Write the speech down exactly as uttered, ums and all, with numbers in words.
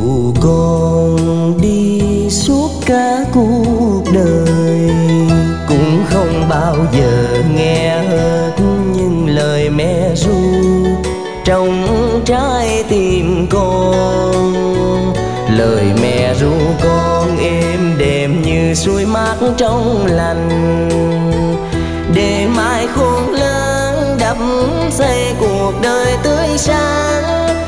con đi suốt cả cuộc đời cũng không bao giờ nghe hết những lời mẹ ru trong trái tim con. Lời mẹ ru con êm đềm như suối mát trong lành, để mai khôn lớn đắp xây cuộc đời tươi sáng.